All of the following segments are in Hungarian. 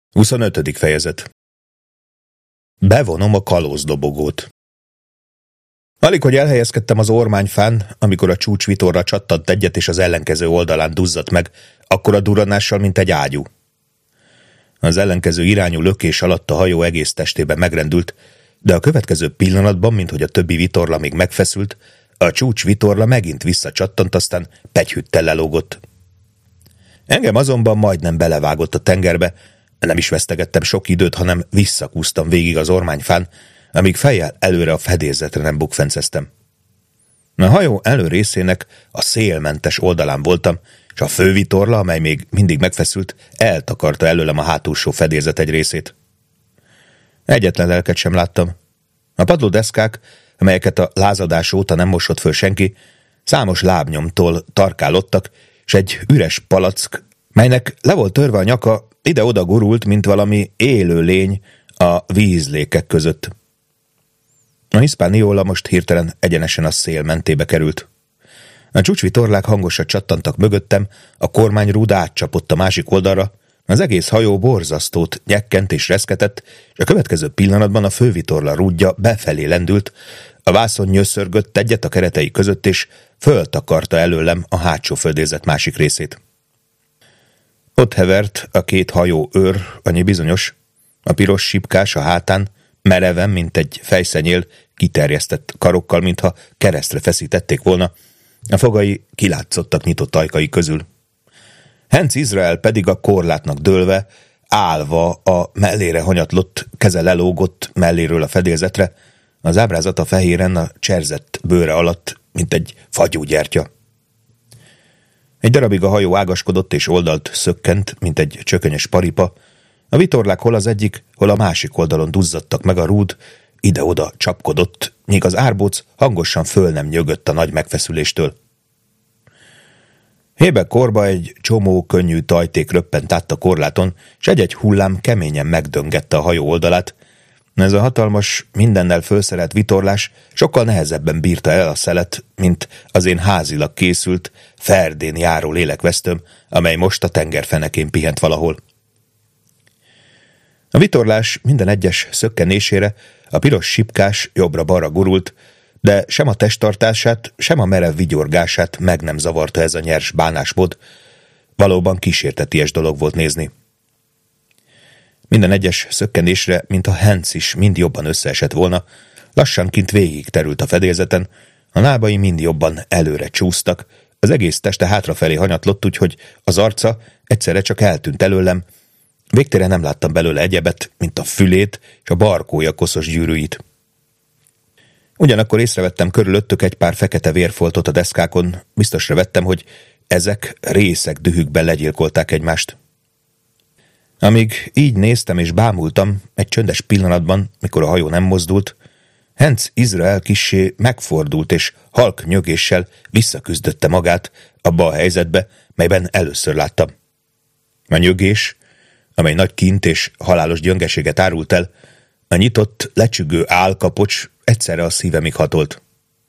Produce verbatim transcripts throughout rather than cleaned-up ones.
huszonötödik fejezet. Bevonom a kalózdobogót. Alig, hogy elhelyezkedtem az ormányfán, amikor a csúcsvitorra csattant egyet, és az ellenkező oldalán duzzadt meg, akkora durranással, mint egy ágyú. Az ellenkező irányú lökés alatt a hajó egész testében megrendült, de a következő pillanatban, minthogy a többi vitorla még megfeszült, a csúcsvitorla megint visszacsattant, aztán pegyhüttel lelógott. Engem azonban majdnem belevágott a tengerbe. Nem is vesztegettem sok időt, hanem visszakúztam végig az ormányfán, amíg fejjel előre a fedélzetre nem bukfenceztem. A hajó elő részének a szélmentes oldalán voltam, és a fővitorla, amely még mindig megfeszült, eltakarta előlem a hátulsó fedélzet egy részét. Egyetlen lelket sem láttam. A padlódeszkák, amelyeket a lázadás óta nem mosott föl senki, számos lábnyomtól tarkálottak, és egy üres palack, melynek le volt törve a nyaka, ide-oda gurult, mint valami élő lény a vízlékek között. A Hispaniola most hirtelen egyenesen a szél mentébe került. A csúcsvitorlák hangosan csattantak mögöttem, a kormányrúd átcsapott a másik oldalra, az egész hajó borzasztót nyekkent és reszketett, és a következő pillanatban a fővitorla rúdja befelé lendült, a vászon nyöszörgött egyet a keretei között, és föltakarta előlem a hátsó földérzet másik részét. Ott hevert a két hajó őr, annyi bizonyos, a piros sipkás a hátán, mereven, mint egy fejszenyél, kiterjesztett karokkal, mintha keresztre feszítették volna, a fogai kilátszottak nyitott ajkai közül. Henc Izrael pedig a korlátnak dőlve, állva a mellére hanyatlott, keze lelógott melléről a fedélzetre, az ábrázat a fehéren a cserzett bőre alatt, mint egy fagyúgyertya. Egy darabig a hajó ágaskodott és oldalt szökkent, mint egy csökönyös paripa, a vitorlák hol az egyik, hol a másik oldalon duzzadtak meg, a rúd ide-oda csapkodott, míg az árbóc hangosan föl nem nyögött a nagy megfeszüléstől. Hébe korba egy csomó könnyű tajték röppent át a korláton, s egy-egy hullám keményen megdöngette a hajó oldalát. Ez a hatalmas, mindennel fölszerelt vitorlás sokkal nehezebben bírta el a szelet, mint az én házilag készült, ferdén járó lélekvesztőm, amely most a tengerfenekén pihent valahol. A vitorlás minden egyes szökkenésére a piros sipkás jobbra-balra gurult, de sem a testtartását, sem a merev vigyorgását meg nem zavarta ez a nyers bánásmód. Valóban kísérteties dolog volt nézni. Minden egyes szökkenésre, mintha Henc is mind jobban összeesett volna, lassanként végig terült a fedélzeten, a lábai mind jobban előre csúsztak, az egész teste hátrafelé hanyatlott, úgyhogy az arca egyszerre csak eltűnt előlem. Végtére nem láttam belőle egyebet, mint a fülét és a barkója koszos gyűrűit. Ugyanakkor észrevettem körülöttük egy pár fekete vérfoltot a deszkákon, biztosra vettem, hogy ezek részek dühükben legyilkolták egymást. Amíg így néztem és bámultam, egy csöndes pillanatban, mikor a hajó nem mozdult, Henc Izrael kissé megfordult és halk nyögéssel visszaküzdötte magát abba a helyzetbe, melyben először láttam. A nyögés, amely nagy kint és halálos gyöngeséget árult el, a nyitott, lecsüggő álkapocs egyszerre a szívemig hatolt.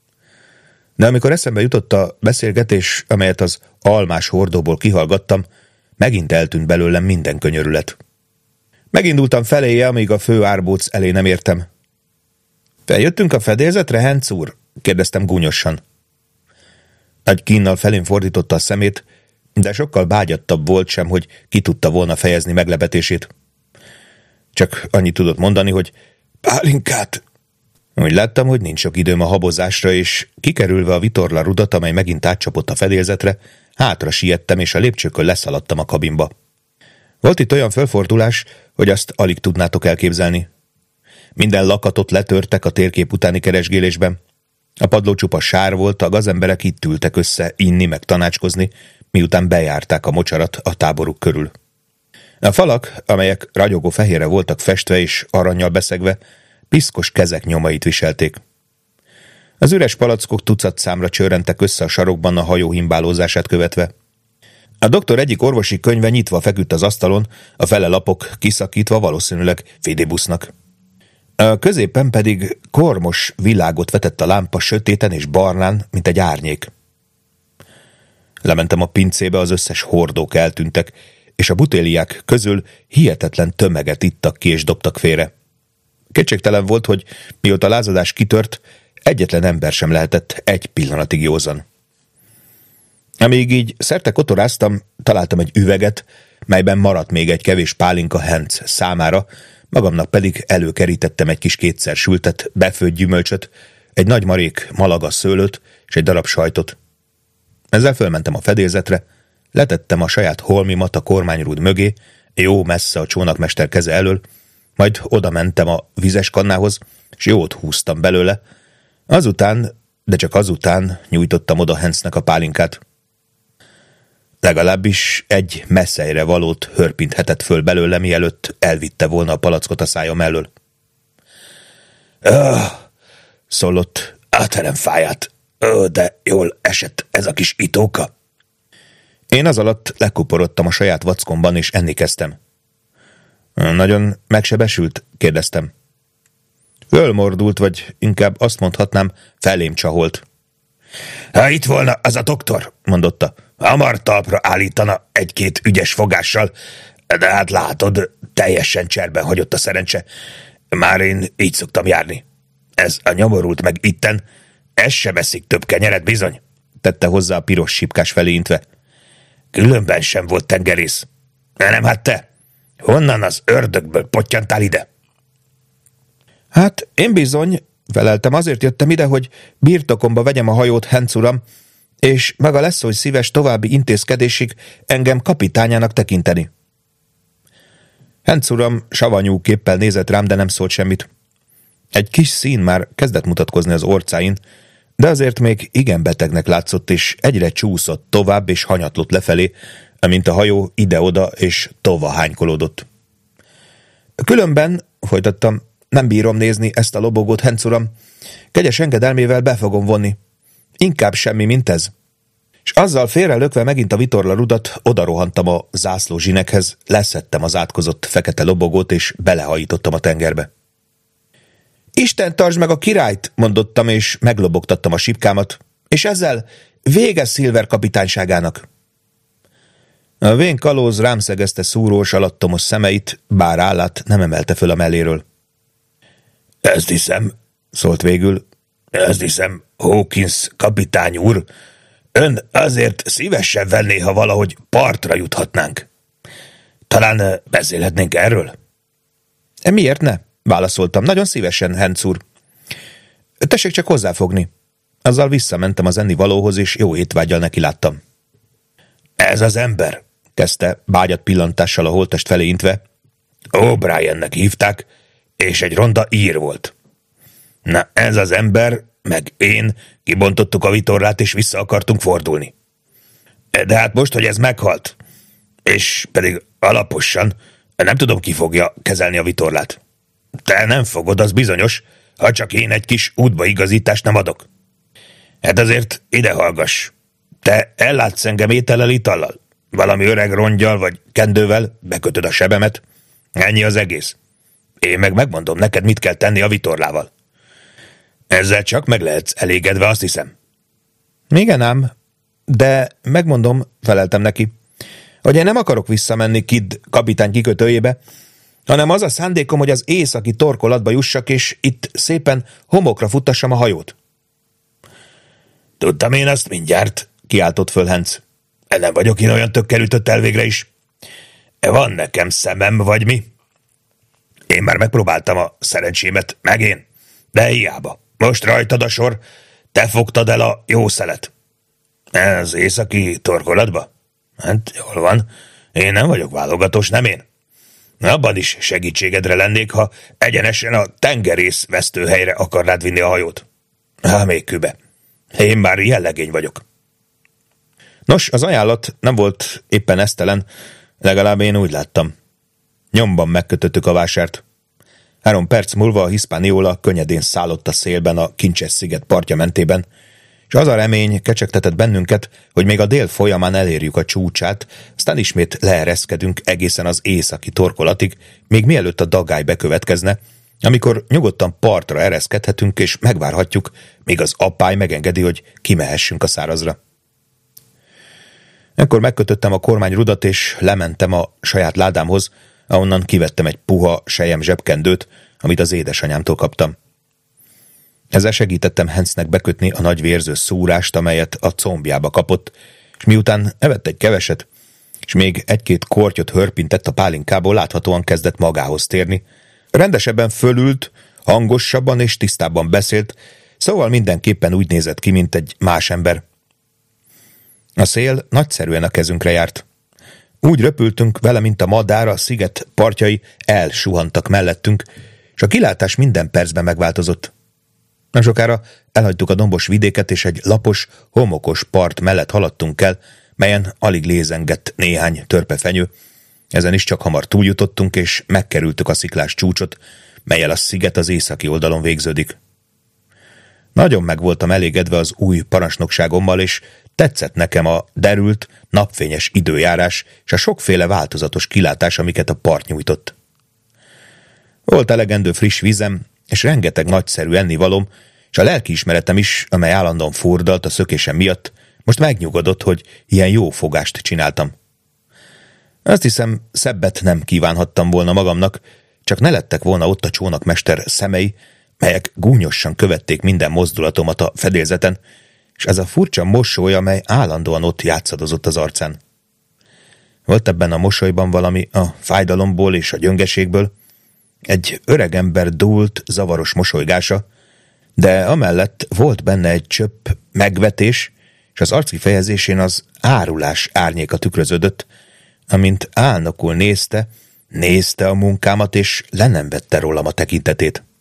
De amikor eszembe jutott a beszélgetés, amelyet az almás hordóból kihallgattam, megint eltűnt belőlem minden könyörület. Megindultam feléje, amíg a fő árbóc elé nem értem. Feljöttünk a fedélzetre, Henc úr? Kérdeztem gúnyosan. Nagy kínnal felén fordította a szemét, de sokkal bágyattabb volt sem, hogy ki tudta volna fejezni meglepetését. Csak annyit tudott mondani, hogy pálinkát. Úgy láttam, hogy nincs sok időm a habozásra, és kikerülve a vitorla rudat, amely megint átcsapott a fedélzetre, hátra siettem, és a lépcsőkön leszaladtam a kabinba. Volt itt olyan fölfordulás, hogy azt alig tudnátok elképzelni. Minden lakatot letörtek a térkép utáni keresgélésben. A padló csupa sár volt, a gazemberek itt ültek össze inni meg tanácskozni, miután bejárták a mocsarat a táboruk körül. A falak, amelyek ragyogó fehérre voltak festve és arannyal beszegve, piszkos kezek nyomait viselték. Az üres palackok tucat számra csörrentek össze a sarokban a hajó himbálózását követve. A doktor egyik orvosi könyve nyitva feküdt az asztalon, a fele lapok kiszakítva, valószínűleg Fidibusznak. A középen pedig kormos világot vetett a lámpa sötéten és barnán, mint egy árnyék. Lementem a pincébe, az összes hordók eltűntek, és a butéliák közül hihetetlen tömeget ittak ki és dobtak félre. Kétségtelen volt, hogy mióta a lázadás kitört, egyetlen ember sem lehetett egy pillanatig józan. Amíg így szerte kotoráztam, találtam egy üveget, melyben maradt még egy kevés pálinka Hans számára, magamnak pedig előkerítettem egy kis kétszer sültet, befőtt gyümölcsöt, egy nagy marék malaga szőlőt és egy darab sajtot. Ezzel fölmentem a fedélzetre, letettem a saját holmimat a kormányrúd mögé, jó messze a csónakmester keze elől, majd oda mentem a vizes kannához, és jót húztam belőle. Azután, de csak azután nyújtottam oda Hansnek a pálinkát. Legalábbis egy messzelyre valót hörpinthetett föl belőle, mielőtt elvitte volna a palackot a szája mellől. Ah, szólott, átverem fáját. Ó, de jól esett ez a kis itóka. Én az alatt lekuporodtam a saját vackomban, és enni kezdtem. Nagyon megsebesült? Kérdeztem. Fölmordult, vagy inkább azt mondhatnám, felém csaholt. Ha itt volna az a doktor, mondotta, hamar talpra állítana egy-két ügyes fogással, de hát látod, teljesen cserben hagyott a szerencse. Már én így szoktam járni. Ez a nyomorult meg itten, ez se veszik több kenyeret bizony, tette hozzá a piros sipkás felé intve. Különben sem volt tengerész. De nem hát te? Honnan az ördögből pottyantál ide? Hát én bizony, feleltem, azért jöttem ide, hogy birtokomba vegyem a hajót, Hans uram, és maga lesz, hogy szíves további intézkedésig engem kapitányának tekinteni. Hans uram savanyú képpel nézett rám, de nem szólt semmit. Egy kis szín már kezdett mutatkozni az orcáin, de azért még igen betegnek látszott, és egyre csúszott tovább, és hanyatlott lefelé, amint a hajó ide-oda és tova hánykolódott. Különben, folytattam, nem bírom nézni ezt a lobogót, Hans uram. Kegyes engedelmével be fogom vonni. Inkább semmi, mint ez. És azzal félrelökve megint a vitorla rudat, odarohantam a zászló zsinekhez, leszettem az átkozott fekete lobogót, és belehajítottam a tengerbe. Isten tartsd meg a királyt, mondottam, és meglobogtattam a sipkámat, és ezzel vége Silver kapitányságának. A vén kalóz rám szegezte szúrós, alattomos szemeit, bár állát nem emelte föl a melléről. Ezt hiszem, szólt végül, ezt hiszem, Hawkins kapitány úr, ön azért szívesen venné, ha valahogy partra juthatnánk. Talán beszélhetnénk erről? Miért ne? Válaszoltam. Nagyon szívesen, Hans úr. Tessék csak hozzáfogni. Azzal visszamentem az ennivalóhoz, és jó étvággyal neki láttam. Ez az ember, kezdte bágyat pillantással a holttest felé intve. O'Briennek hívták, és egy ronda ír volt. Na, ez az ember, meg én kibontottuk a vitorlát, és vissza akartunk fordulni. De hát most, hogy ez meghalt, és pedig alaposan, nem tudom, ki fogja kezelni a vitorlát. Te nem fogod, az bizonyos, ha csak én egy kis útbaigazítást nem adok. Hát azért ide hallgass. Te ellátsz engem étellel, itallal, valami öreg rongyal vagy kendővel, bekötöd a sebemet. Ennyi az egész. Én meg megmondom neked, mit kell tenni a vitorlával. Ezzel csak meg lehetsz elégedve, azt hiszem. Igen ám, de megmondom, feleltem neki, hogy én nem akarok visszamenni Kidd kapitány kikötőjébe, hanem az a szándékom, hogy az északi torkolatba jussak, és itt szépen homokra futtassam a hajót. Tudtam én azt mindjárt, kiáltott föl Hans. Nem vagyok én olyan tökkelütött elvégre is. Van nekem szemem, vagy mi? Én már megpróbáltam a szerencsémet, meg én, de hiába. Most rajtad a sor, te fogtad el a jó szelet. Ez északi torkolatba? Hát jól van, én nem vagyok válogatós, nem én. Abban is segítségedre lennék, ha egyenesen a tengerész vesztőhelyre akarnád vinni a hajót. Há, még kübe. Én már ilyen legény vagyok. Nos, az ajánlat nem volt éppen esztelen, legalább én úgy láttam. Nyomban megkötöttük a vásárt. Három perc múlva a Hispaniola könnyedén szállott a szélben a Kincses-sziget partja mentében, és az a remény kecsegtetett bennünket, hogy még a dél folyamán elérjük a csúcsát, aztán ismét leereszkedünk egészen az északi torkolatig, még mielőtt a dagály bekövetkezne, amikor nyugodtan partra ereszkedhetünk, és megvárhatjuk, míg az apály megengedi, hogy kimehessünk a szárazra. Ekkor megkötöttem a kormányrudat, és lementem a saját ládámhoz, ahonnan kivettem egy puha sejem zsebkendőt, amit az édesanyámtól kaptam. Ezzel segítettem Hansnek bekötni a nagy vérző szúrást, amelyet a combjába kapott, és miután evett egy keveset, és még egy-két kortyot hörpintett a pálinkából, láthatóan kezdett magához térni. Rendesebben fölült, hangosabban és tisztábban beszélt, szóval mindenképpen úgy nézett ki, mint egy más ember. A szél nagyszerűen a kezünkre járt. Úgy röpültünk vele, mint a madár, a sziget partjai elsuhantak mellettünk, és a kilátás minden percben megváltozott. Nem sokára elhagytuk a dombos vidéket, és egy lapos, homokos part mellett haladtunk el, melyen alig lézengett néhány törpefenyő. Ezen is csak hamar túljutottunk, és megkerültük a sziklás csúcsot, mellyel a sziget az északi oldalon végződik. Nagyon meg voltam elégedve az új parancsnokságommal, és tetszett nekem a derült, napfényes időjárás és a sokféle változatos kilátás, amiket a part nyújtott. Volt elegendő friss vízem, és rengeteg nagyszerű ennivalom, és a lelkiismeretem is, amely állandóan furdalt a szökésem miatt, most megnyugodott, hogy ilyen jó fogást csináltam. Azt hiszem, szebbet nem kívánhattam volna magamnak, csak ne lettek volna ott a csónakmester szemei, melyek gúnyosan követték minden mozdulatomat a fedélzeten, és ez a furcsa mosoly, amely állandóan ott játszadozott az arcán. Volt ebben a mosolyban valami a fájdalomból és a gyöngeségből, egy öregember dúlt, zavaros mosolygása, de amellett volt benne egy csöpp megvetés, és az arckifejezésén az árulás árnyéka tükröződött, amint álnokul nézte, nézte a munkámat, és le nem vette rólam a tekintetét.